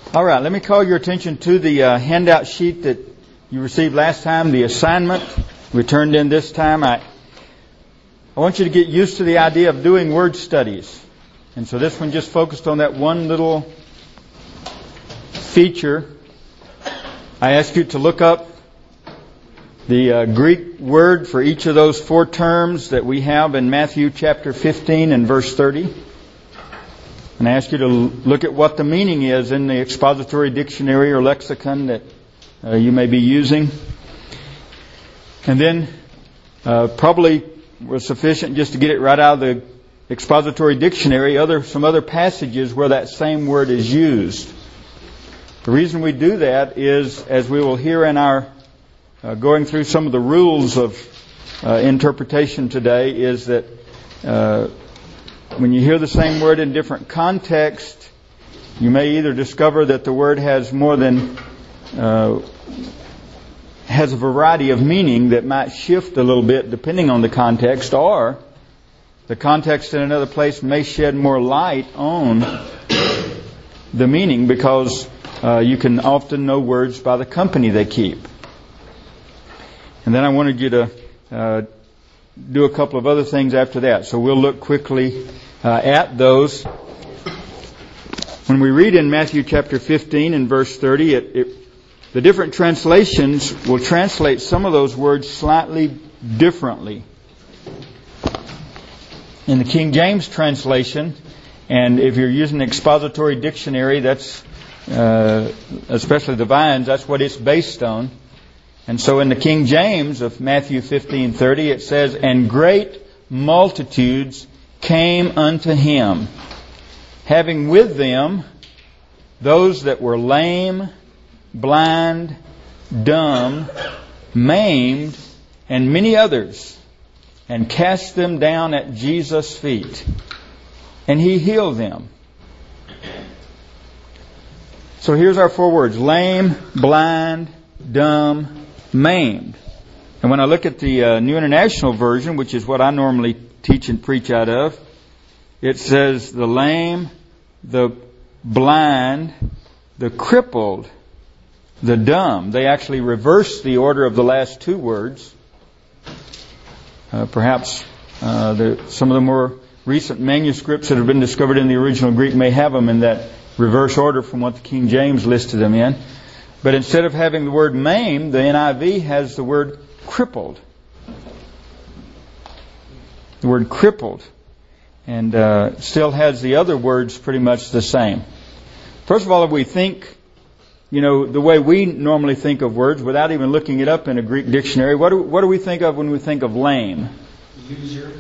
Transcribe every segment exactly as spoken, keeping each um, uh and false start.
All right, let me call your attention to the uh, handout sheet that you received last time, the assignment we turned in this time. I, I want you to get used to the idea of doing word studies. And so this one just focused on that one little feature. I asked you to look up the uh, Greek word for each of those four terms that we have in Matthew chapter fifteen and verse thirty. And I ask you to look at what the meaning is in the expository dictionary or lexicon that uh, you may be using. And then uh, probably was sufficient just to get it right out of the expository dictionary, other some other passages where that same word is used. The reason we do that is, as we will hear in our uh, going through some of the rules of uh, interpretation today, is that uh, when you hear the same word in different contexts, you may either discover that the word has more than uh, has a variety of meaning that might shift a little bit depending on the context, or the context in another place may shed more light on the meaning because uh, you can often know words by the company they keep. And then I wanted you to uh, do a couple of other things after that. So we'll look quickly uh, at those. When we read in Matthew chapter fifteen and verse thirty, it, it, the different translations will translate some of those words slightly differently. In the King James translation, and if you're using an expository dictionary, that's uh, especially the Vines, that's what it's based on. And so in the King James of Matthew fifteen thirty, it says, "And great multitudes came unto him, having with them those that were lame, blind, dumb, maimed, and many others, and cast them down at Jesus' feet. And he healed them." So here's our four words: lame, blind, dumb, maimed. And when I look at the uh, New International Version, which is what I normally teach and preach out of, it says the lame, the blind, the crippled, the dumb. They actually reverse the order of the last two words. Uh, perhaps uh, the, some of the more recent manuscripts that have been discovered in the original Greek may have them in that reverse order from what the King James listed them in. But instead of having the word maimed, the N I V has the word crippled. The word crippled. And uh, still has the other words pretty much the same. First of all, if we think, you know, the way we normally think of words, without even looking it up in a Greek dictionary, what do, what do we think of when we think of lame? Loser.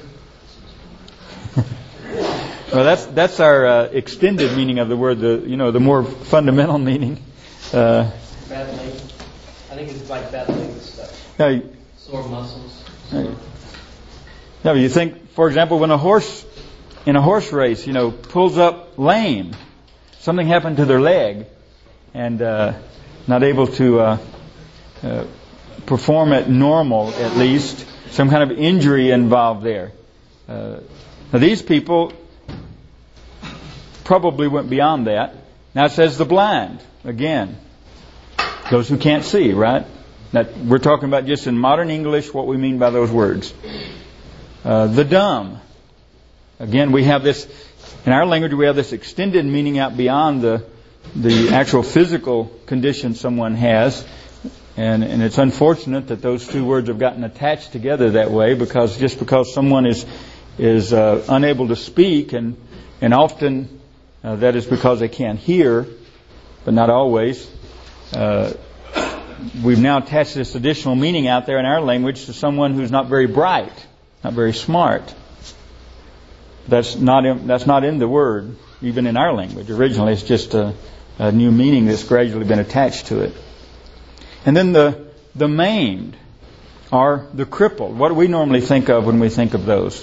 Well, that's that's our uh, extended meaning of the word. The you know the more fundamental meaning. Uh, bad leg. I think it's like bad leg stuff. Now, Sore muscles. Sore. Yeah, but you think, for example, when a horse in a horse race, you know, pulls up lame, something happened to their leg, and uh, not able to uh, uh, perform at normal, at least, some kind of injury involved there. Uh, now these people probably went beyond that. Now it says the blind, again, those who can't see, right? That we're talking about just in modern English what we mean by those words. Uh, the dumb. Again, we have this, in our language we have this extended meaning out beyond the the actual physical condition someone has. And, and it's unfortunate that those two words have gotten attached together that way, because just because someone is is uh, unable to speak, and and often uh, that is because they can't hear, but not always. Uh, we've now attached this additional meaning out there in our language to someone who's not very bright, not very smart. That's not in, that's not in the word, even in our language. Originally, it's just a, a new meaning that's gradually been attached to it. And then the the maimed are the crippled. What do we normally think of when we think of those?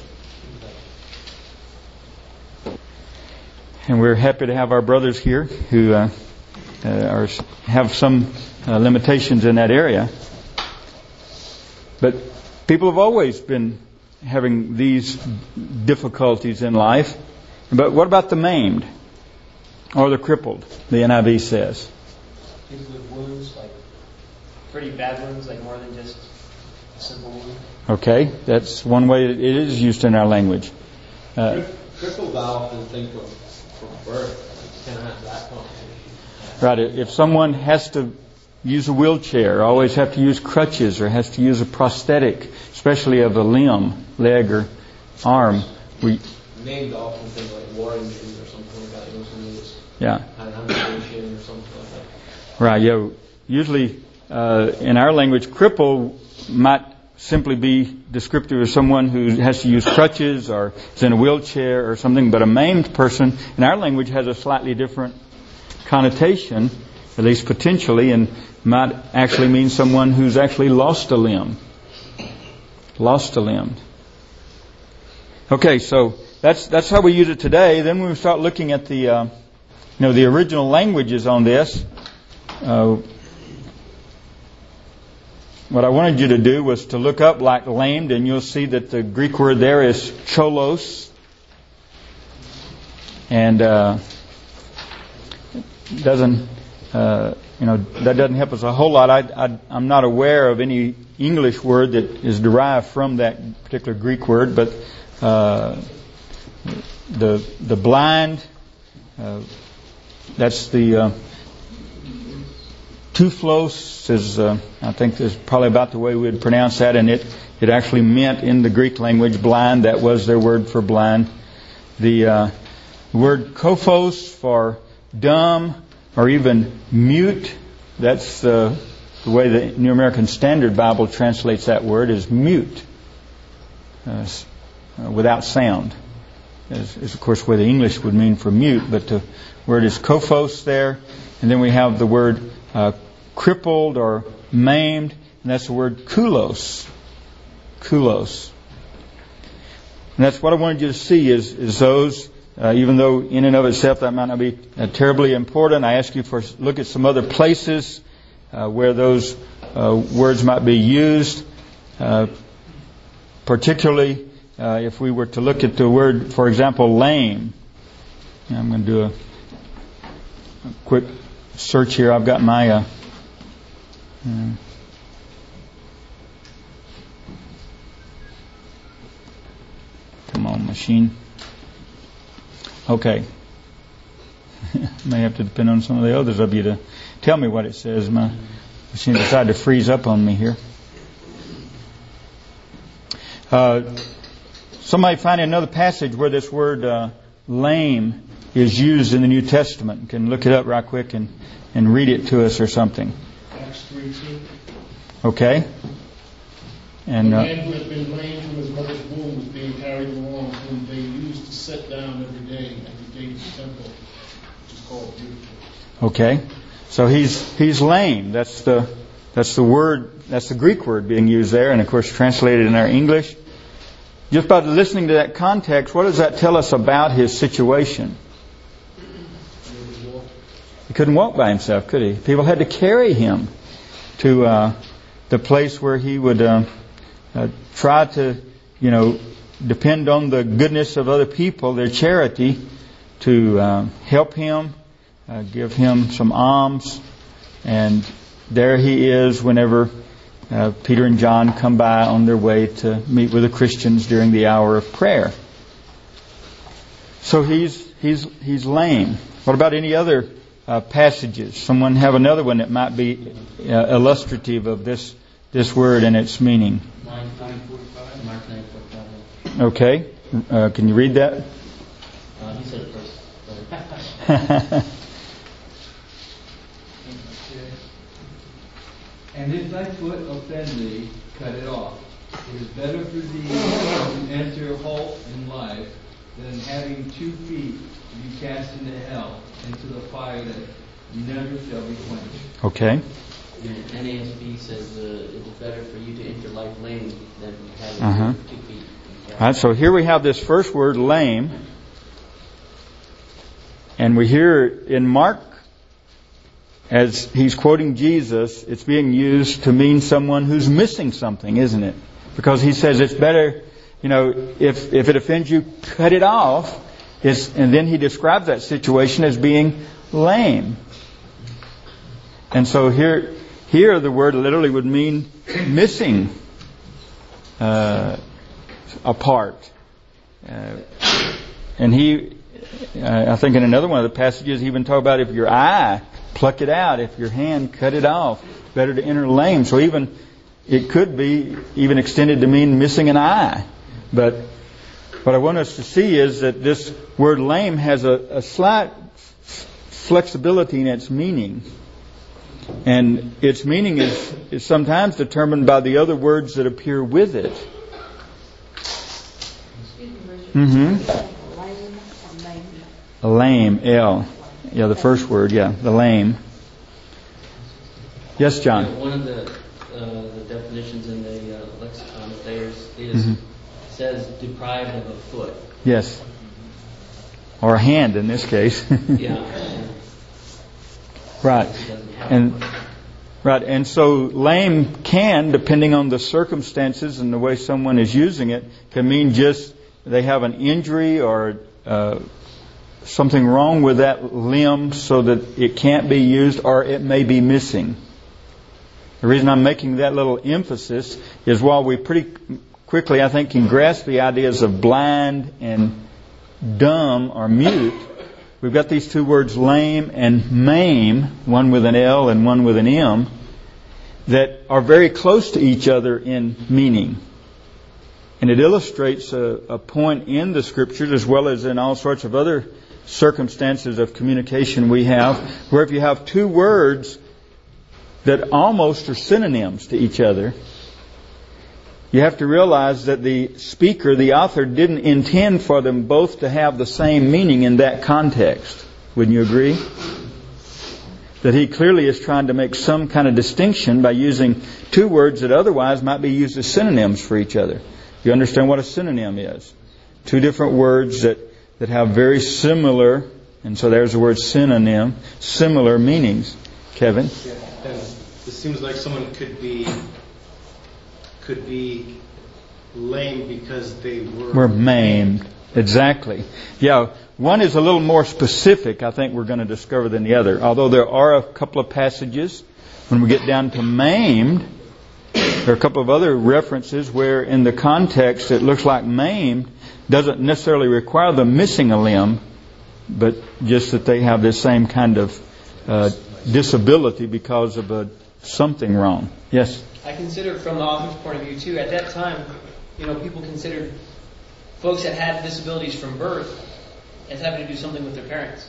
And we're happy to have our brothers here who uh, uh, are have some uh, limitations in that area. But people have always been having these difficulties in life. But what about the maimed? or the crippled, the N I V says. Things with wounds, like pretty bad wounds, like more than just a simple wound. Okay, that's one way it is used in our language. Uh, Crippled, I often think of from birth. It's kind of have that connotation. Right. If someone has to use a wheelchair, always have to use crutches, or has to use a prosthetic, especially of a limb, leg, or arm, we named often things like war injuries or something like that. You know, somebody that's yeah. had an amputation or something like that. Right. Yeah. Usually, uh, in our language, cripple might simply be descriptive of someone who has to use crutches or is in a wheelchair or something. But a maimed person in our language has a slightly different connotation, at least potentially, and might actually mean someone who's actually lost a limb. Lost a limb. Okay, so that's that's how we use it today. Then when we start looking at the uh, you know the original languages on this, uh, what I wanted you to do was to look up like lamed, and you'll see that the Greek word there is cholos, and uh, doesn't uh, you know that doesn't help us a whole lot. I, I, I'm not aware of any English word that is derived from that particular Greek word, but uh, the the blind, uh, that's the uh, tuflos is uh, I think is probably about the way we would pronounce that, and it it actually meant in the Greek language blind. That was their word for blind. The uh, word kophos for dumb or even mute. That's the the way the New American Standard Bible translates that word is mute, uh, uh, without sound. Is, is of course where the English would mean for mute, but the word is kophos there, and then we have the word uh, crippled or maimed, and that's the word kulos. Kulos. And that's what I wanted you to see is, is those, uh, even though in and of itself that might not be uh, terribly important, I ask you for look at some other places uh, where those uh, words might be used, uh, particularly uh, if we were to look at the word, for example, lame. I'm going to do a, a quick search here. I've got my uh, uh, come on, machine. Okay. May have to depend on some of the others of you to tell me what it says. My machine decided to freeze up on me here. Uh, somebody find another passage where this word uh, lame is used in the New Testament. You can look it up right quick and, and read it to us or something. Acts three two. Okay. And the uh, man who had been lame from his mother's womb was being carried along, whom they used to set down every day at the gate of the temple, which is called Beautiful. Okay. So he's he's lame. That's the that's the word. That's the Greek word being used there, and of course translated in our English. Just by listening to that context, what does that tell us about his situation? He couldn't walk by himself, could he? People had to carry him to uh, the place where he would uh, uh, try to, you know, depend on the goodness of other people, their charity, to uh, help him, uh, give him some alms, and there he is whenever uh, Peter and John come by on their way to meet with the Christians during the hour of prayer. So he's he's he's lame. What about any other uh, passages? Someone have another one that might be uh, illustrative of this this word and its meaning. Mark nine forty-five. Mark nine forty-five. Okay, uh, can you read that? Uh, he said it first. And if thy foot offend thee, cut it off. It is better for thee to enter halt in life than having two feet to be cast into hell, into the fire that never shall be quenched. Okay. And N A S B says uh, it's better for you to enter life lame than having Uh-huh. two feet. All right, so here we have this first word, lame. And we hear in Mark, as he's quoting Jesus, it's being used to mean someone who's missing something, isn't it? Because he says it's better, you know, if, if it offends you, cut it off. It's, and then he describes that situation as being lame. And so here, here the word literally would mean missing uh, a part. Uh, and he, uh, I think in another one of the passages, he even talked about if your eye, pluck it out. If your hand, cut it off. Better to enter lame. So even it could be even extended to mean missing an eye. But what I want us to see is that this word lame has a, a slight flexibility in its meaning. And its meaning is, is sometimes determined by the other words that appear with it. Mm-hmm. A lame, L. Yeah, the first word, yeah, the lame. Yes, John? Yeah, one of the, uh, the definitions in the uh, lexicon of Thayer's is, mm-hmm. says deprived of a foot. Yes. Or a hand in this case. Yeah. Right. And right, and so lame can, depending on the circumstances and the way someone is using it, can mean just they have an injury or uh, something wrong with that limb so that it can't be used, or it may be missing. The reason I'm making that little emphasis is while we pretty quickly, I think, can grasp the ideas of blind and dumb or mute, we've got these two words, lame and maim, one with an L and one with an M, that are very close to each other in meaning. And it illustrates a, a point in the Scriptures, as well as in all sorts of other circumstances of communication we have, where if you have two words that almost are synonyms to each other, you have to realize that the speaker, the author, didn't intend for them both to have the same meaning in that context. Wouldn't you agree? That he clearly is trying to make some kind of distinction by using two words that otherwise might be used as synonyms for each other. You understand what a synonym is? Two different words that, that have very similar, and so there's the word synonym, similar meanings. Kevin? Yeah, and this seems like someone could be could be lame because they were... Were maimed. Exactly. Yeah, one is a little more specific, I think we're going to discover, than the other. Although there are a couple of passages, when we get down to maimed, there are a couple of other references where in the context it looks like maimed doesn't necessarily require them missing a limb, but just that they have this same kind of uh, disability because of a, something wrong. Yes? I consider from the author's point of view too, at that time, you know, people considered folks that had disabilities from birth as having to do something with their parents.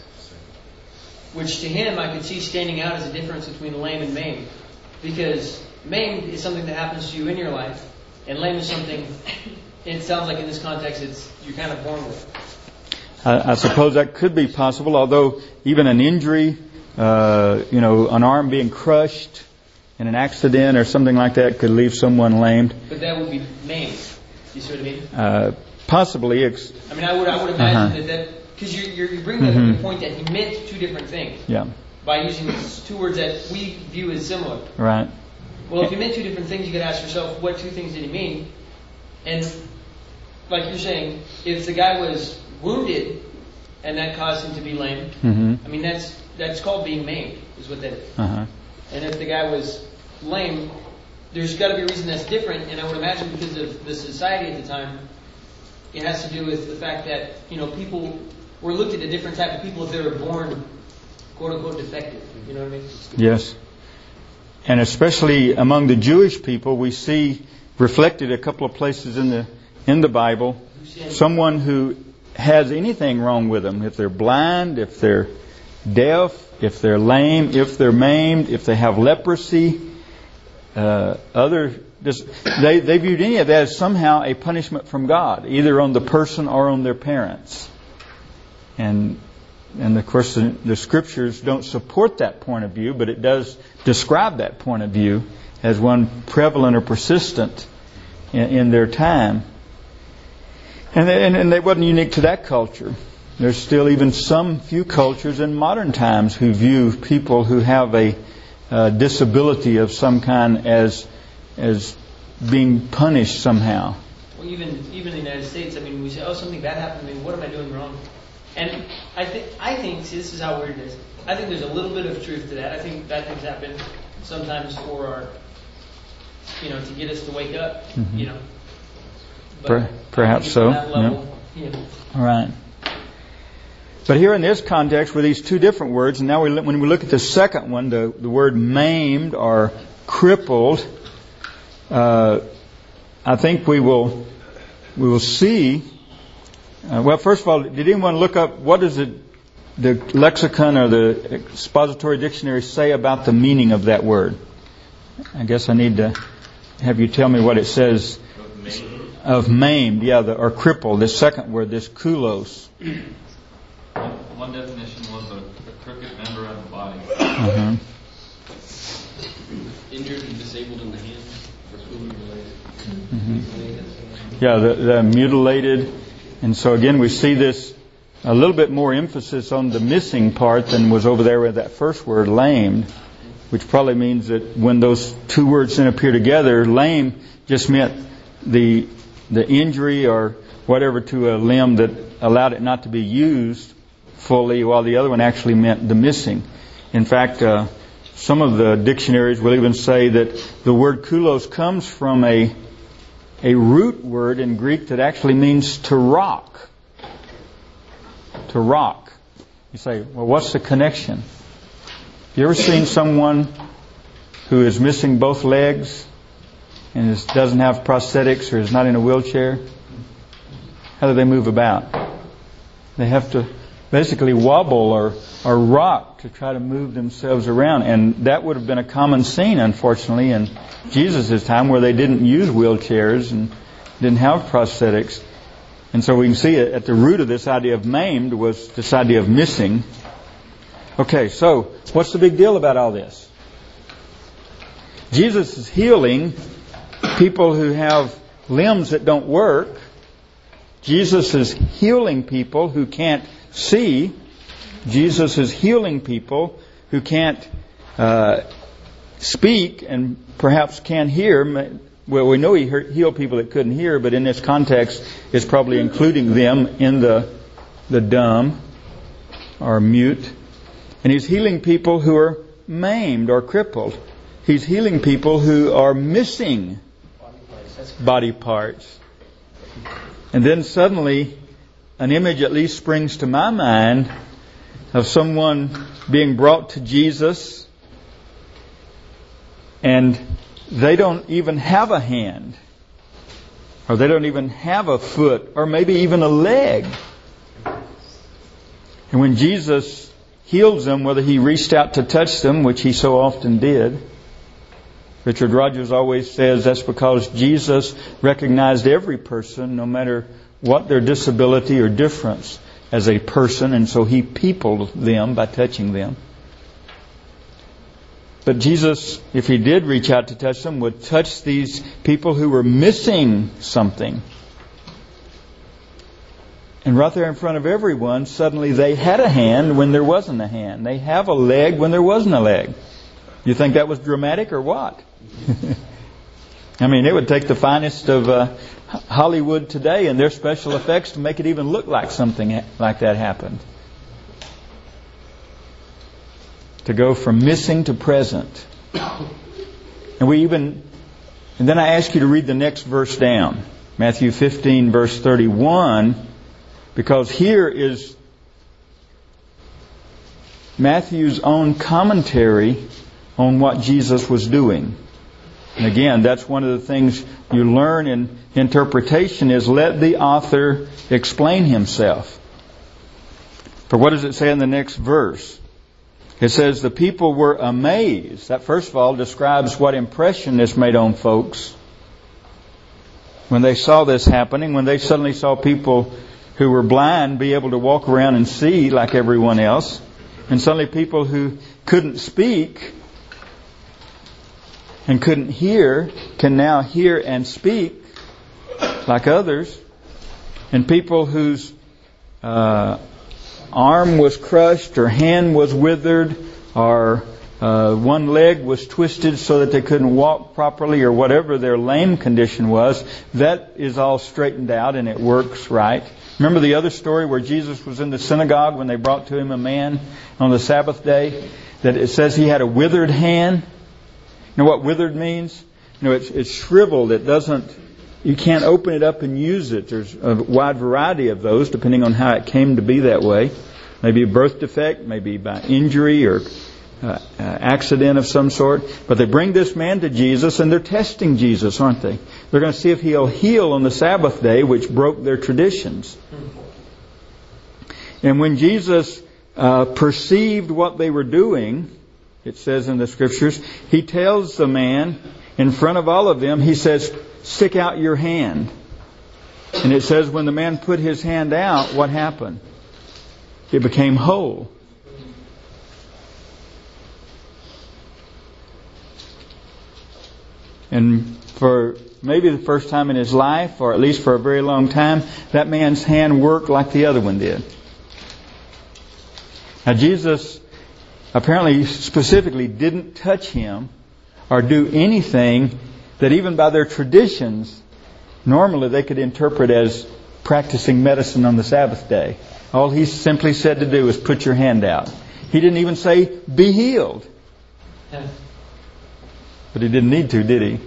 Which to him I could see standing out as a difference between lame and maimed. Because maimed is something that happens to you in your life, and lame is something, it sounds like in this context, it's you're kind of born with. I, I suppose that could be possible, although even an injury, uh, you know, an arm being crushed in an accident or something like that could leave someone lamed. But that would be maimed. You see what I mean? Uh, possibly. Ex- I mean, I would, I would imagine uh-huh. that that, because you're, you're, you bring up mm-hmm. the point that he meant two different things. Yeah. By using these two words that we view as similar. Right. Well, if he meant two different things, you could ask yourself, what two things did he mean? And like you're saying, if the guy was wounded and that caused him to be lame, mm-hmm. I mean, that's that's called being maimed, is what that is. Uh-huh. And if the guy was lame, there's got to be a reason that's different. And I would imagine because of the society at the time, it has to do with the fact that, you know, people were looked at a different type of people if they were born, quote unquote, defective. You know what I mean? Yes. And especially among the Jewish people, we see reflected a couple of places in the in the Bible, someone who has anything wrong with them. If they're blind, if they're deaf, if they're lame, if they're maimed, if they have leprosy, uh, other this, they they viewed any of that as somehow a punishment from God, either on the person or on their parents. And and of course the, the Scriptures don't support that point of view, but it does describe that point of view as one prevalent or persistent in, in their time. And they, and, and they wasn't unique to that culture. There's still even some few cultures in modern times who view people who have a uh, disability of some kind as as being punished somehow. Well, even even in the United States, I mean, we say, oh, something bad happened to me. What am I doing wrong? And I think, I think, see, this is how weird it is. I think there's a little bit of truth to that. I think bad things happen sometimes for our, you know, to get us to wake up, mm-hmm. you know. But per, perhaps so. Level, yeah. You know. All right. But here in this context, with these two different words, and now we, when we look at the second one, the, the word maimed or crippled, uh, I think we will we will see. Uh, well, first of all, did anyone look up what does it, the lexicon or the expository dictionary say about the meaning of that word? I guess I need to have you tell me what it says of maimed, yeah, the, or crippled. This second word, this kulos. One definition was a, a crooked member of the body. Uh-huh. Injured and disabled in the hand. Mm-hmm. Yeah, the, the mutilated. And so again, we see this a little bit more emphasis on the missing part than was over there with that first word, lamed, which probably means that when those two words then appear together, lame just meant the the injury or whatever to a limb that allowed it not to be used fully, while the other one actually meant the missing. In fact, uh, some of the dictionaries will even say that the word kulos comes from a a root word in Greek that actually means to rock. To rock. You say, well, what's the connection? You ever seen someone who is missing both legs and is, doesn't have prosthetics or is not in a wheelchair? How do they move about? They have to basically wobble or, or rock to try to move themselves around. And that would have been a common scene, unfortunately, in Jesus' time, where they didn't use wheelchairs and didn't have prosthetics. And so we can see it at the root of this idea of maimed was this idea of missing. Okay, so what's the big deal about all this? Jesus is healing people who have limbs that don't work. Jesus is healing people who can't see. Jesus is healing people who can't uh, speak and perhaps can't hear. Well, we know He healed people that couldn't hear, but in this context, it's probably including them in the the dumb or mute. And He's healing people who are maimed or crippled. He's healing people who are missing body parts. And then suddenly, an image at least springs to my mind of someone being brought to Jesus, and they don't even have a hand, or they don't even have a foot, or maybe even a leg. And when Jesus heals them, whether He reached out to touch them, which He so often did, Richard Rogers always says that's because Jesus recognized every person, no matter what their disability or difference, as a person, and so He peopled them by touching them. But Jesus, if He did reach out to touch them, would touch these people who were missing something. And right there in front of everyone, suddenly they had a hand when there wasn't a hand. They have a leg when there wasn't a leg. You think that was dramatic or what? I mean, it would take the finest of uh, Hollywood today and their special effects to make it even look like something like that happened. To go from missing to present. And we even, and then I ask you to read the next verse down. Matthew fifteen, verse thirty-one, because here is Matthew's own commentary on what Jesus was doing. And again, that's one of the things you learn in interpretation is let the author explain himself. For what does it say in the next verse? It says the people were amazed. That first of all describes what impression this made on folks when they saw this happening, when they suddenly saw people who were blind be able to walk around and see like everyone else, and suddenly people who couldn't speak and couldn't hear can now hear and speak like others, and people whose uh, arm was crushed or hand was withered or uh, one leg was twisted so that they couldn't walk properly, or whatever their lame condition was, that is all straightened out and it works right. Remember the other story where Jesus was in the synagogue when they brought to him a man on the Sabbath day, that it says he had a withered hand? You know what withered means? You know, it's, it's shriveled. It doesn't, you can't open it up and use it. There's a wide variety of those depending on how it came to be that way. Maybe a birth defect, maybe by injury or uh, uh, accident of some sort. But they bring this man to Jesus and they're testing Jesus, aren't they? They're going to see if he'll heal on the Sabbath day, which broke their traditions. And when Jesus uh, perceived what they were doing, it says in the Scriptures, he tells the man in front of all of them, he says, stick out your hand. And it says when the man put his hand out, what happened? It became whole. And for maybe the first time in his life, or at least for a very long time, that man's hand worked like the other one did. Now Jesus apparently specifically didn't touch him or do anything that even by their traditions, normally they could interpret as practicing medicine on the Sabbath day. All he simply said to do was put your hand out. He didn't even say, be healed. But he didn't need to, did he?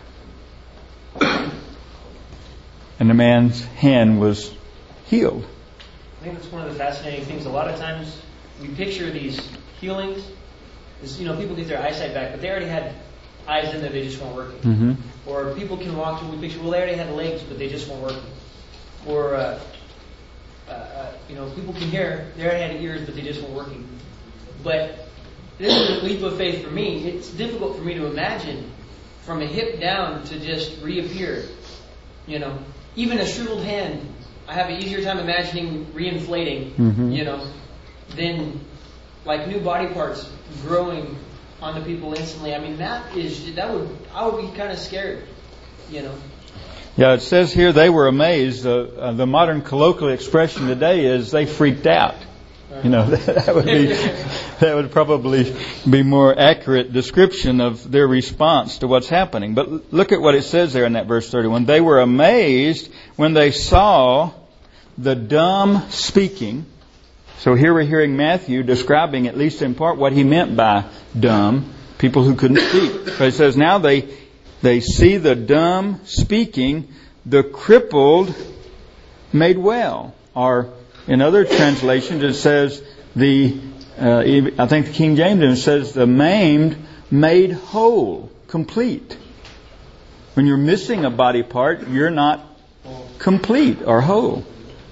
And the man's hand was healed. I think that's one of the fascinating things. A lot of times we picture these healings as, you know, people get their eyesight back, but they already had eyes in there, they just weren't working. Mm-hmm. Or people can walk through, we picture, well, they already had legs, but they just weren't working. Or, uh, uh, uh, you know, people can hear, they already had ears, but they just weren't working. But this is a leap of faith for me. It's difficult for me to imagine from a hip down to just reappear. You know, even a shriveled hand, I have an easier time imagining reinflating, mm-hmm. you know, than like new body parts growing onto people instantly. I mean, that is, that would, I would be kind of scared, you know. Yeah, it says here they were amazed. Uh, uh, the modern colloquial expression today is they freaked out. You know, that would be, that would probably be more accurate description of their response to what's happening. But look at what it says there in that verse thirty-one. They were amazed when they saw the dumb speaking. So here we're hearing Matthew describing, at least in part, what he meant by dumb, people who couldn't speak. But it says now they, they see the dumb speaking, the crippled made well. Or in other translations, it says the, uh, I think the King James says the maimed made whole, complete. When you're missing a body part, you're not complete or whole.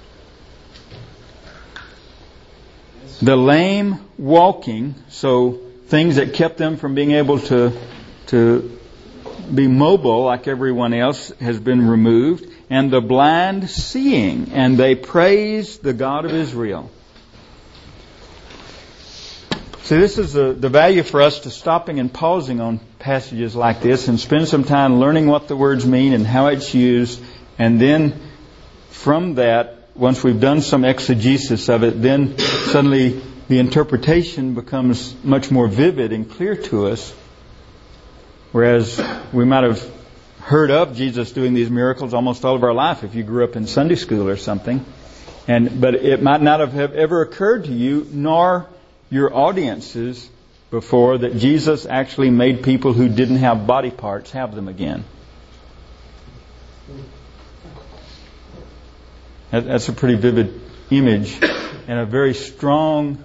The lame walking, so things that kept them from being able to, to be mobile like everyone else has been removed. And the blind seeing, and they praise the God of Israel. So this is the, the value for us to stopping and pausing on passages like this and spend some time learning what the words mean and how it's used. And then from that, once we've done some exegesis of it, then suddenly the interpretation becomes much more vivid and clear to us. Whereas we might have heard of Jesus doing these miracles almost all of our life if you grew up in Sunday school or something. And but it might not have ever occurred to you, nor your audiences before, that Jesus actually made people who didn't have body parts have them again. That's a pretty vivid image and a very strong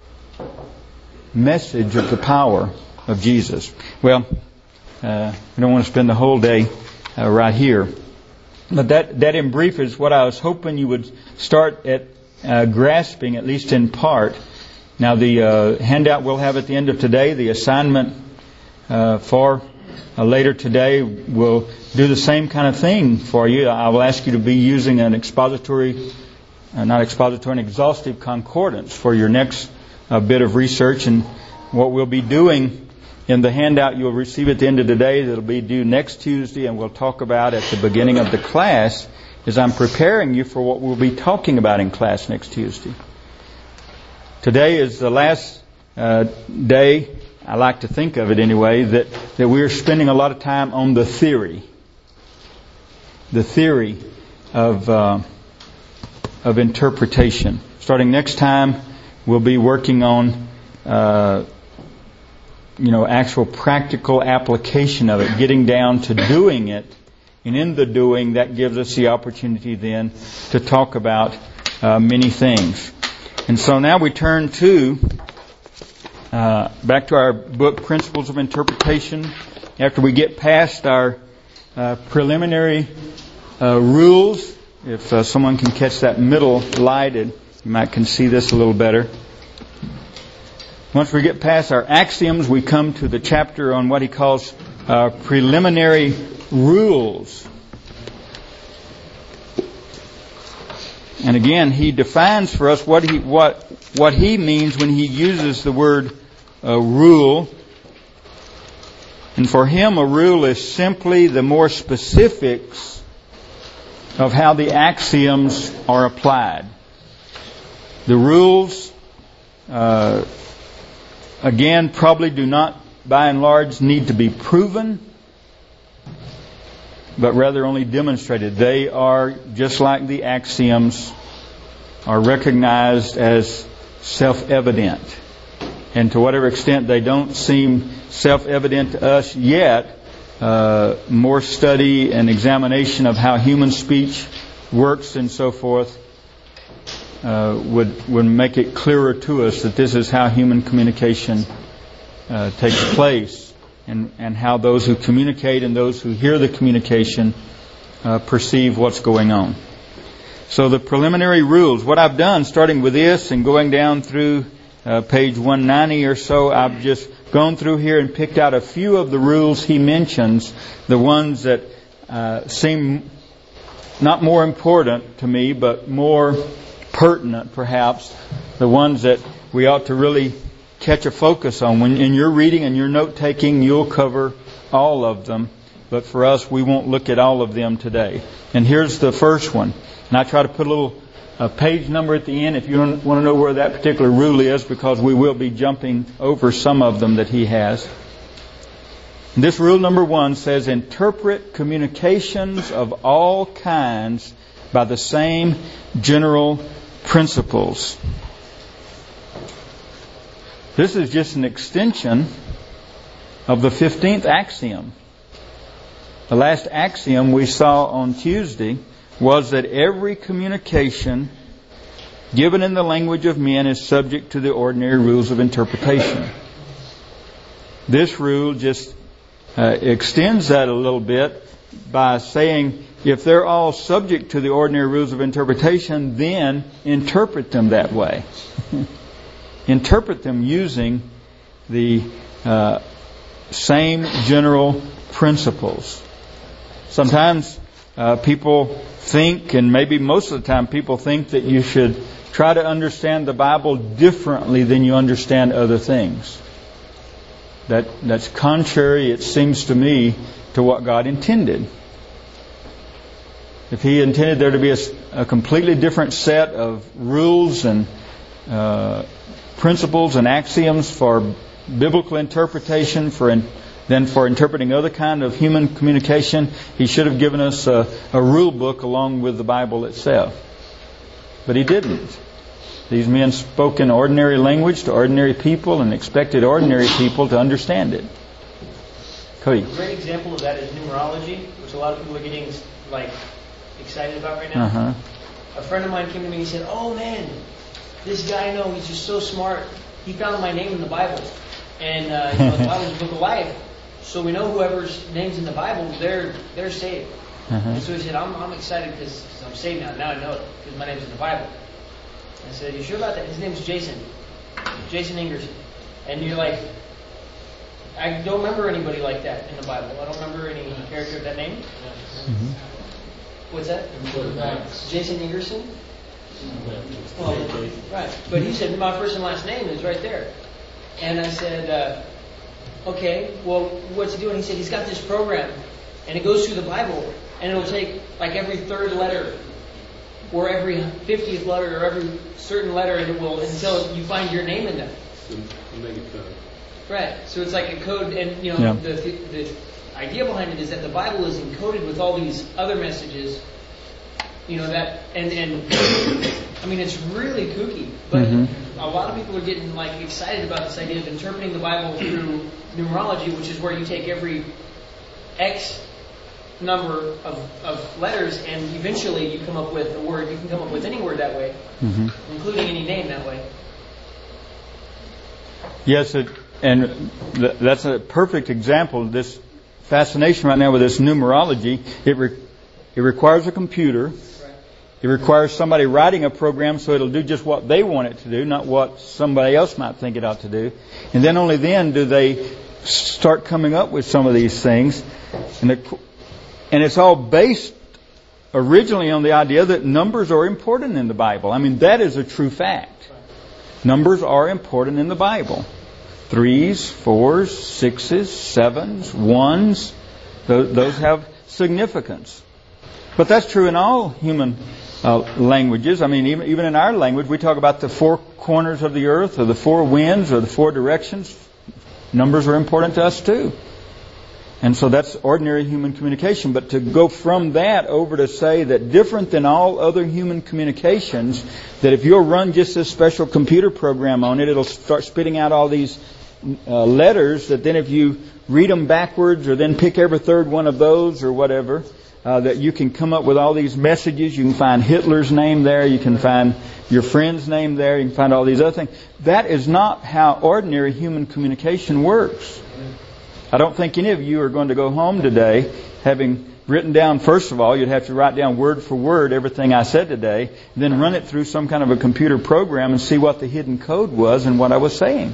message of the power of Jesus. Well, Uh, I don't want to spend the whole day uh, right here. But that, that in brief is what I was hoping you would start at uh, grasping, at least in part. Now the uh, handout we'll have at the end of today, the assignment uh, for uh, later today will do the same kind of thing for you. I will ask you to be using an expository, uh, not expository, an exhaustive concordance for your next uh, bit of research. And what we'll be doing in the handout you'll receive at the end of the day, that'll be due next Tuesday, and we'll talk about at the beginning of the class, is I'm preparing you for what we'll be talking about in class next Tuesday. Today is the last uh, day I like to think of it anyway, that, that we're spending a lot of time on the theory. The theory of uh, of interpretation. Starting next time, we'll be working on uh, you know, actual practical application of it, getting down to doing it. And in the doing, that gives us the opportunity then to talk about uh, many things. And so now we turn to uh, back to our book, Principles of Interpretation. After we get past our uh, preliminary uh, rules, if uh, someone can catch that middle lighted, you might can see this a little better. Once we get past our axioms, we come to the chapter on what he calls uh, preliminary rules. And again, he defines for us what he what what he means when he uses the word uh, rule. And for him, a rule is simply the more specifics of how the axioms are applied. The rules, uh, again, probably do not, by and large, need to be proven, but rather only demonstrated. They are, just like the axioms, are recognized as self-evident. And to whatever extent they don't seem self-evident to us yet, uh, more study and examination of how human speech works and so forth uh, would would make it clearer to us that this is how human communication uh, takes place, and, and how those who communicate and those who hear the communication uh, perceive what's going on. So the preliminary rules, what I've done, starting with this and going down through uh, page one ninety or so, I've just gone through here and picked out a few of the rules he mentions, the ones that uh, seem not more important to me, but more pertinent, perhaps, the ones that we ought to really catch a focus on. When in your reading and your note-taking, you'll cover all of them, but for us, we won't look at all of them today. And here's the first one. And I try to put a little a page number at the end if you want to know where that particular rule is, because we will be jumping over some of them that he has. And this rule number one says, interpret communications of all kinds by the same general principles. This is just an extension of the fifteenth axiom. The last axiom we saw on Tuesday was that every communication given in the language of men is subject to the ordinary rules of interpretation. This rule just uh, extends that a little bit by saying, if they're all subject to the ordinary rules of interpretation, then interpret them that way. Interpret them using the uh, same general principles. Sometimes uh, people think, and maybe most of the time people think, that you should try to understand the Bible differently than you understand other things. That that's contrary, it seems to me, to what God intended. If He intended there to be a, a completely different set of rules and uh, principles and axioms for biblical interpretation, for in, than for interpreting other kind of human communication, He should have given us a, a rule book along with the Bible itself. But He didn't. These men spoke in ordinary language to ordinary people and expected ordinary people to understand it. Cody. A great example of that is numerology, which a lot of people are getting like excited about right now. Uh-huh. A friend of mine came to me and he said, "Oh man, this guy I know, he's just so smart. He found my name in the Bible, and uh, you know, the Bible is the book of life. So we know whoever's name's in the Bible, they're they're saved." Uh-huh. And so he said, "I'm I'm excited because I'm saved now. Now I know it because my name's in the Bible." I said, "You sure about that?" His name's Jason, Jason Ingerson. And you're like, I don't remember anybody like that in the Bible. I don't remember any character of that name. Mm-hmm. What's that? Jason Ingerson? Well, right. But he said, my first and last name is right there. And I said, uh, okay, well, what's he doing? He said, he's got this program, and it goes through the Bible, and it'll take like every third letter, or every fiftieth letter, or every certain letter, and it will until you find your name in them. Right. So it's like a code, and you know, Yeah. the, the the idea behind it is that the Bible is encoded with all these other messages. You know that, and and I mean, it's really kooky, but Mm-hmm. a lot of people are getting like excited about this idea of interpreting the Bible through numerology, which is where you take every X number of, of letters, and eventually you come up with a word. You can come up with any word that way, Mm-hmm. including any name that way. Yes, it, and th- that's a perfect example. This fascination right now with this numerology, it re- it requires a computer. It requires somebody writing a program so it'll do just what they want it to do, not what somebody else might think it ought to do. And then only then do they start coming up with some of these things. And, the, and it's all based originally on the idea that numbers are important in the Bible. I mean, that is a true fact. Numbers are important in the Bible. Threes, fours, sixes, sevens, ones, those, those have significance. But that's true in all human uh, languages. I mean, even even in our language, we talk about the four corners of the earth, or the four winds, or the four directions. Numbers are important to us too. And so that's ordinary human communication. But to go from that over to say that different than all other human communications, that if you'll run just this special computer program on it, it'll start spitting out all these uh, letters that then if you read them backwards or then pick every third one of those or whatever, uh, that you can come up with all these messages. You can find Hitler's name there. You can find your friend's name there. You can find all these other things. That is not how ordinary human communication works. I don't think any of you are going to go home today having written down, first of all, you'd have to write down word for word everything I said today, then run it through some kind of a computer program and see what the hidden code was and what I was saying.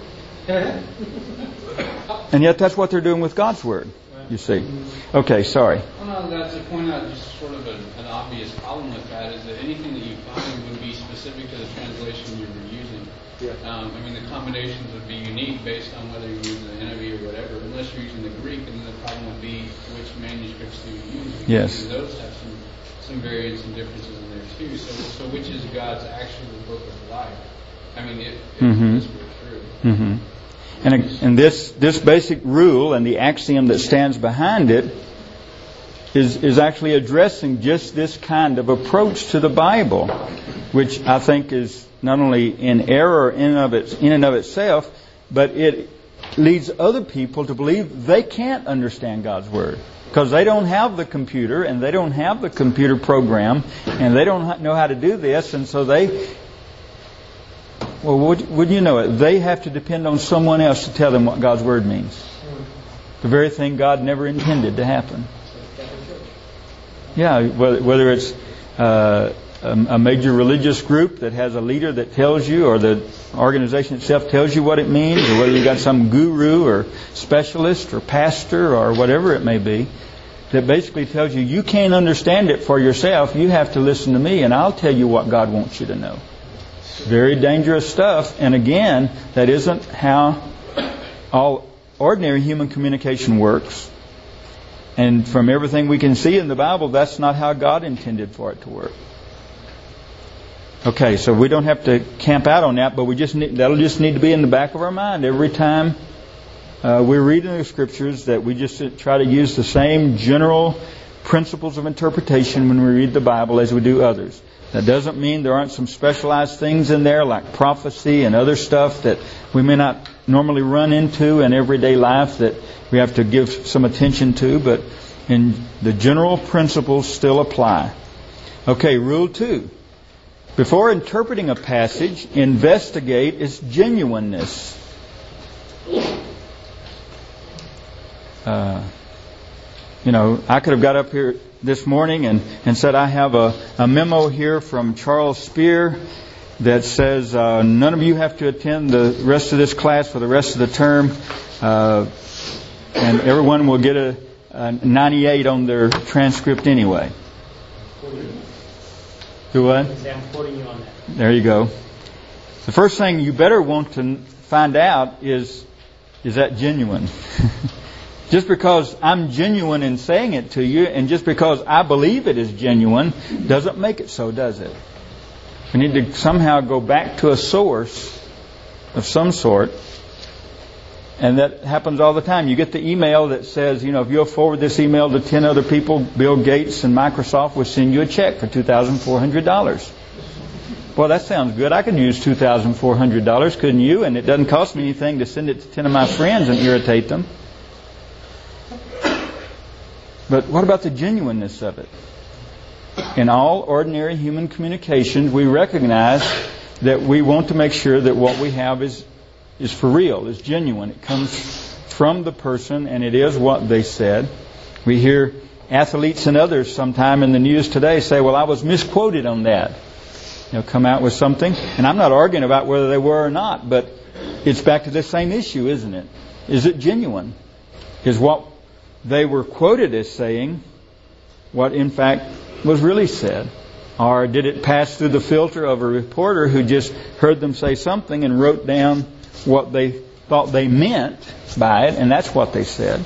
And yet that's what they're doing with God's Word, you see. Okay, sorry. Well, no, that's to point out just sort of an, an obvious problem with that is that anything that you find would be specific to the translation you were using. Yeah. Um, I mean, the combinations would be unique based on whether you're using the N I V or whatever, unless you're using the Greek, and then the problem would be which manuscripts do you use. Yes. And those have some, some variance and differences in there too. So, so which is God's actual book of life? I mean, if, if Mm-hmm. this were true. Mm-hmm. And, and this this basic rule and the axiom that stands behind it is is actually addressing just this kind of approach to the Bible, which I think is not only in error in and of its in and of itself, but it leads other people to believe they can't understand God's Word because they don't have the computer and they don't have the computer program and they don't know how to do this, and so they. Well, would, wouldn't you know it? They have to depend on someone else to tell them what God's Word means. The very thing God never intended to happen. Yeah, whether, whether it's uh, a, a major religious group that has a leader that tells you, or the organization itself tells you what it means, or whether you got some guru or specialist or pastor or whatever it may be, that basically tells you you can't understand it for yourself. You have to listen to me, and I'll tell you what God wants you to know. Very dangerous stuff. And again, that isn't how all ordinary human communication works. And from everything we can see in the Bible, that's not how God intended for it to work. Okay, so we don't have to camp out on that, but we just need, that'll just need to be in the back of our mind every time uh, we're reading the Scriptures, that we just try to use the same general principles of interpretation when we read the Bible as we do others. That doesn't mean there aren't some specialized things in there like prophecy and other stuff that we may not normally run into in everyday life that we have to give some attention to, but in the general principles still apply. Okay, rule two. Before interpreting a passage, investigate its genuineness. Uh, you know, I could have got up here this morning and, and said I have a, a memo here from Charles Spear that says uh, none of you have to attend the rest of this class for the rest of the term, uh, and everyone will get a, a ninety-eight on their transcript anyway. Do what? I'm quoting you on that. There you go. The first thing you better want to find out is, is that genuine? Just because I'm genuine in saying it to you, and just because I believe it is genuine, doesn't make it so, does it? We need to somehow go back to a source of some sort And that happens all the time. You get the email that says, you know, if you'll forward this email to ten other people, Bill Gates and Microsoft will send you a check for two thousand four hundred dollars. Well, that sounds good. I could use two thousand four hundred dollars, couldn't you? And it doesn't cost me anything to send it to ten of my friends and irritate them. But what about the genuineness of it? In all ordinary human communications, we recognize that we want to make sure that what we have is is for real, is genuine. It comes from the person, and it is what they said. We hear athletes and others sometime in the news today say, well, I was misquoted on that. They'll come out with something. And I'm not arguing about whether they were or not, but it's back to the same issue, isn't it? Is it genuine? Is what they were quoted as saying what in fact was really said? Or did it pass through the filter of a reporter who just heard them say something and wrote down what they thought they meant by it, and that's what they said?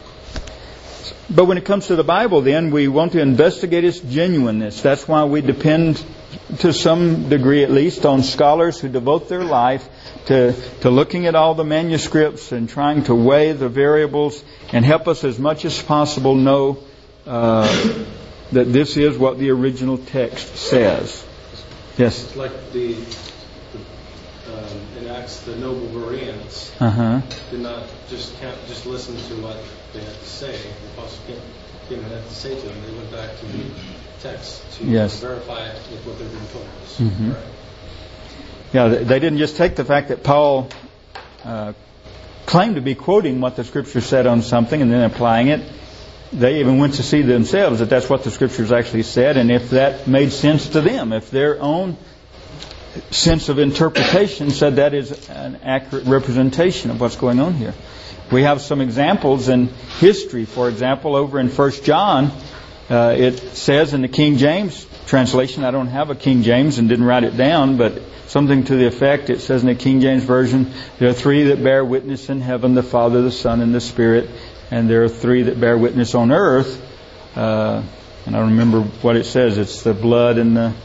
But when it comes to the Bible, then, we want to investigate its genuineness. That's why we depend, to some degree at least, on scholars who devote their life to, to looking at all the manuscripts and trying to weigh the variables and help us as much as possible know uh, that this is what the original text says. Yes? It's like the, the um, in Acts, the noble Bereans uh-huh. did not just count, just listen to what they had to say. The apostle came, came and had to say to them. They went back to the text to yes. verify it with what they've been told. Mm-hmm. Right. Yeah, they didn't just take the fact that Paul uh, claimed to be quoting what the Scripture said on something and then applying it. They even went to see themselves that that's what the Scriptures actually said, and if that made sense to them, if their own sense of interpretation said that is an accurate representation of what's going on here. We have some examples in history. For example, over in First John, uh, it says in the King James translation, I don't have a King James and didn't write it down, but something to the effect, it says in the King James Version, there are three that bear witness in heaven, the Father, the Son, and the Spirit. And there are three that bear witness on earth. Uh, and I don't remember what it says. It's the blood and the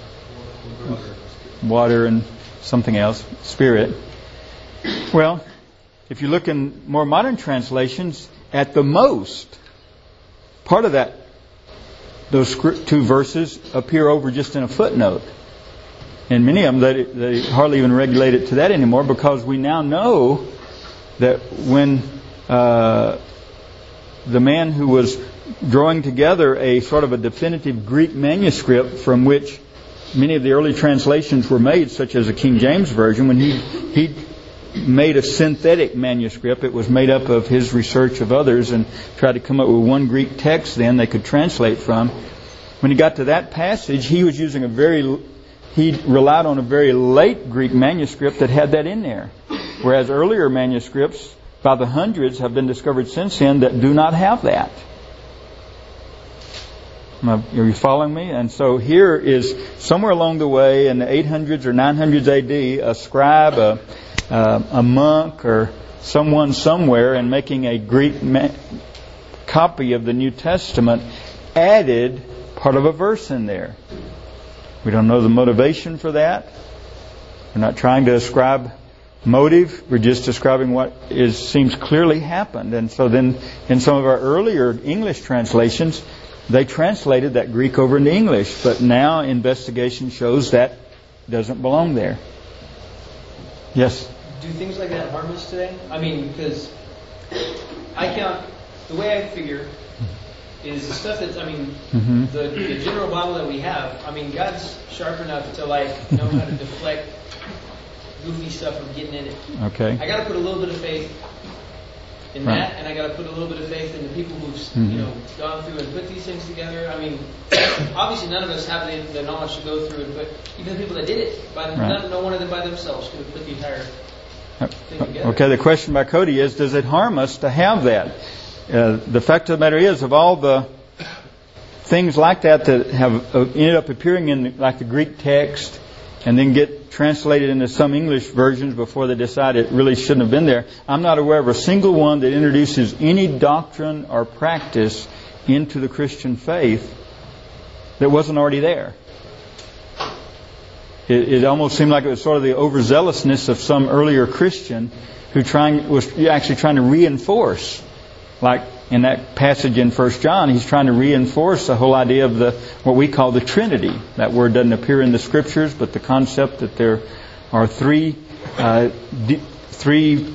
water and something else. Spirit. Well, if you look in more modern translations, at the most, part of that, those two verses appear over just in a footnote. And many of them, they, they hardly even regulate it to that anymore, because we now know that when uh, the man who was drawing together a sort of a definitive Greek manuscript from which many of the early translations were made, such as the King James Version, when he he made a synthetic manuscript, it was made up of his research of others and tried to come up with one Greek text then they could translate from. When he got to that passage, he was using a very, he relied on a very late Greek manuscript that had that in there. Whereas earlier manuscripts, by the hundreds, have been discovered since then that do not have that. Are you following me? And so here is somewhere along the way in the eight hundreds or nine hundreds A D, a scribe, a, uh, a monk, or someone somewhere, and making a Greek ma- copy of the New Testament, added part of a verse in there. We don't know the motivation for that. We're not trying to ascribe motive. We're just describing what is seems clearly happened. And so then in some of our earlier English translations, they translated that Greek over into English. But now investigation shows that doesn't belong there. Yes? Do things like that harm us today? I mean, because I count, the way I figure is the stuff that's, I mean, mm-hmm. the, the general Bible that we have, I mean, God's sharp enough to like know how to deflect goofy stuff from getting in it. Okay. I got to put a little bit of faith in right. that, and I got to put a little bit of faith in the people who've mm-hmm. you know gone through and put these things together. I mean, obviously none of us have the, the knowledge to go through and put. Even the people that did it, by them, right. none, no one of them by themselves could have put the entire thing together. Okay. The question by Cody is: does it harm us to have that? Uh, the fact of the matter is, of all the things like that that have uh, ended up appearing in like the Greek text and then get translated into some English versions before they decide it really shouldn't have been there, I'm not aware of a single one that introduces any doctrine or practice into the Christian faith that wasn't already there. It, it almost seemed like it was sort of the overzealousness of some earlier Christian who trying was actually trying to reinforce, like in that passage in First John, he's trying to reinforce the whole idea of the what we call the Trinity. That word doesn't appear in the Scriptures, but the concept that there are three, uh, d- three.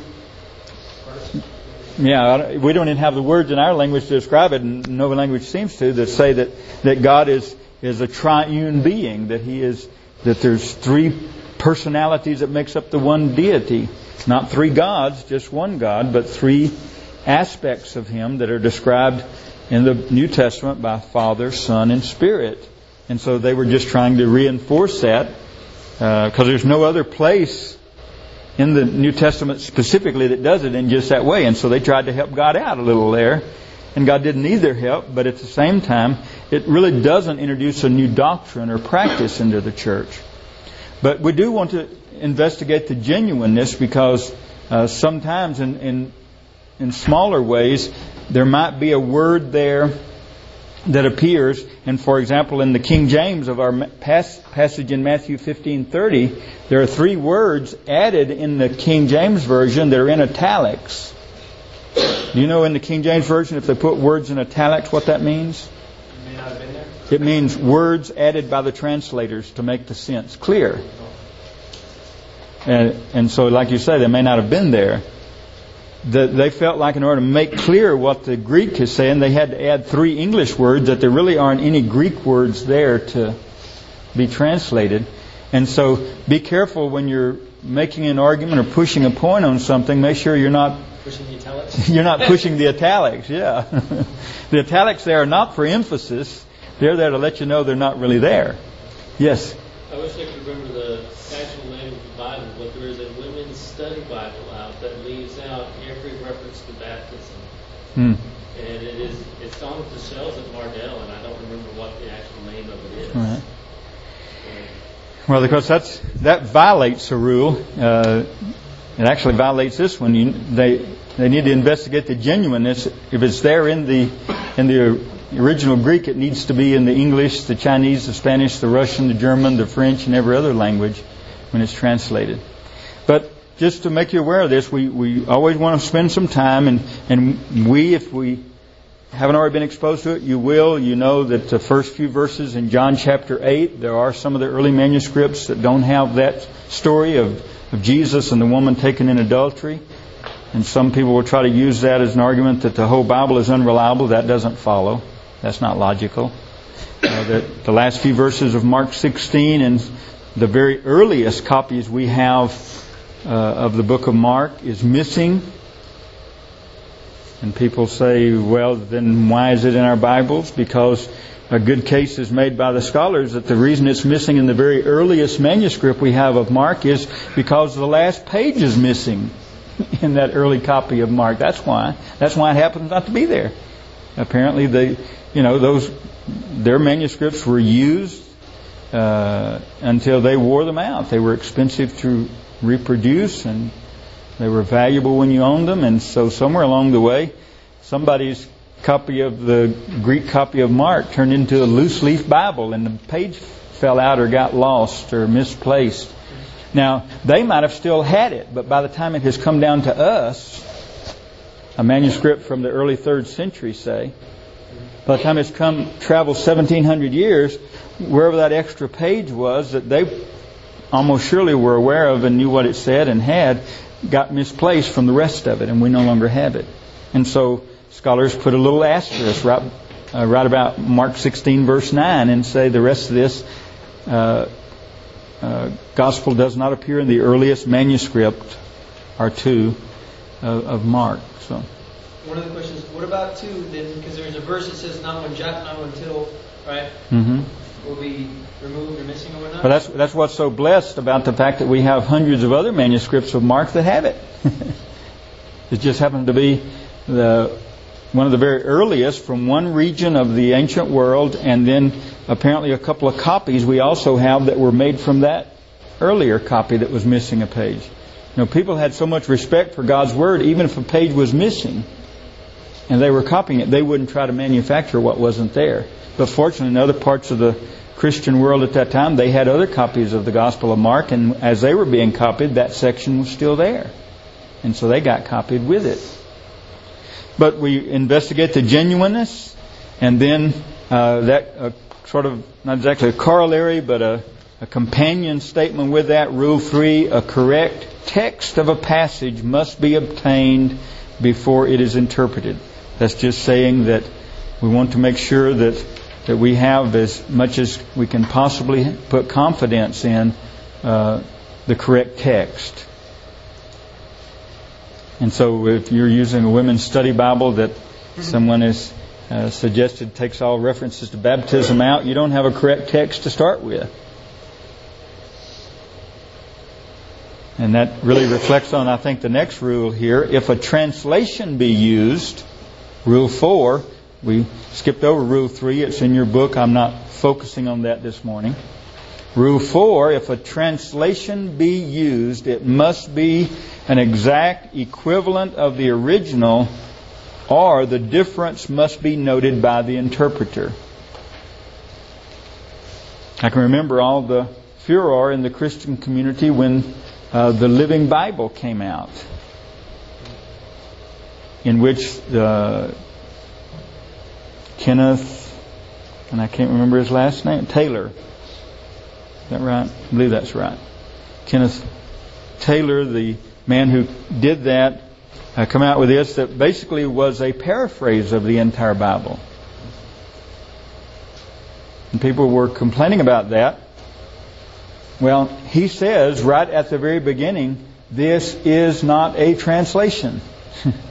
Yeah, we don't even have the words in our language to describe it, and no language seems to, that say that, that God is, is a triune being, that He is, that there's three personalities that makes up the one deity. Not three gods, just one God, but three aspects of Him that are described in the New Testament by Father, Son, and Spirit. And so they were just trying to reinforce that, because uh, there's no other place in the New Testament specifically that does it in just that way. And so they tried to help God out a little there. And God didn't need their help, but at the same time, it really doesn't introduce a new doctrine or practice into the church. But we do want to investigate the genuineness, because uh, sometimes in, in in smaller ways there might be a word there that appears. And for example, in the King James of our pas- passage in Matthew fifteen thirty, there are three words added in the King James Version that are in italics. Do you know in the King James Version, if they put words in italics, what that means? It may not have been there. It means words added by the translators to make the sense clear. And, and so, like you say, they may not have been there. The, they felt like in order to make clear what the Greek is saying, they had to add three English words, that there really aren't any Greek words there to be translated. And so be careful when you're making an argument or pushing a point on something. Make sure you're not pushing the italics. You're not pushing the italics, yeah. The italics there are not for emphasis. They're there to let you know they're not really there. Yes? I wish I could remember the actual name of the Bible, but there is a women's study Bible out that leaves out every reference to baptism. Hmm. And it is, it's on the shelves at Mardell, and I don't remember what the actual name of it is. All right. Well, because that's that violates a rule. Uh, it actually violates this one. You, they they need to investigate the genuineness. If it's there in the in the original Greek, it needs to be in the English, the Chinese, the Spanish, the Russian, the German, the French, and every other language when it's translated. But just to make you aware of this, we, we always want to spend some time, and, and we, if we haven't already been exposed to it, you will. You know that the first few verses in John chapter eight, there are some of the early manuscripts that don't have that story of, of Jesus and the woman taken in adultery. And some people will try to use that as an argument that the whole Bible is unreliable. That doesn't follow. That's not logical. Uh, that the last few verses of Mark sixteen and the very earliest copies we have uh, of the book of Mark is missing. And people say, well, then why is it in our Bibles? Because a good case is made by the scholars that the reason it's missing in the very earliest manuscript we have of Mark is because the last page is missing in that early copy of Mark. That's why. That's why it happens not to be there. Apparently, they, you know, those their manuscripts were used uh, until they wore them out. They were expensive to reproduce, and they were valuable when you owned them. And so somewhere along the way, somebody's copy of the Greek copy of Mark turned into a loose leaf Bible, and the page fell out or got lost or misplaced. Now, they might have still had it, but by the time it has come down to us, a manuscript from the early third century, say, by the time it's come traveled seventeen hundred years, wherever that extra page was that they almost surely were aware of and knew what it said and had, got misplaced from the rest of it, and we no longer have it. And so scholars put a little asterisk right, uh, right about Mark sixteen verse nine and say the rest of this uh, uh, gospel does not appear in the earliest manuscript or two of, of Mark. So one of the questions, what about two then, because there's a verse that says not when jot, not when tittle, right, mm-hmm. will be removed or missing or whatnot? But that's that's what's so blessed about the fact that we have hundreds of other manuscripts of Mark that have it. It just happened to be the one of the very earliest from one region of the ancient world, and then apparently a couple of copies we also have that were made from that earlier copy that was missing a page. You know, people had so much respect for God's Word, even if a page was missing and they were copying it, they wouldn't try to manufacture what wasn't there. But fortunately, in other parts of the Christian world at that time, they had other copies of the Gospel of Mark, and as they were being copied, that section was still there. And so they got copied with it. But we investigate the genuineness, and then uh, that uh, sort of, not exactly a corollary, but a, a companion statement with that. Rule three, a correct text of a passage must be obtained before it is interpreted. That's just saying that we want to make sure that, that we have as much as we can possibly put confidence in uh, the correct text. And so if you're using a women's study Bible that someone has uh, suggested takes all references to baptism out, you don't have a correct text to start with. And that really reflects on, I think, the next rule here. If a translation be used, rule four, we skipped over rule three. It's in your book. I'm not focusing on that this morning. Rule four, if a translation be used, it must be an exact equivalent of the original, or the difference must be noted by the interpreter. I can remember all the furor in the Christian community when uh, the Living Bible came out, in which the Kenneth, and I can't remember his last name, Taylor. Is that right? I believe that's right. Kenneth Taylor, the man who did that, uh, come out with this that basically was a paraphrase of the entire Bible. And people were complaining about that. Well, he says right at the very beginning, this is not a translation.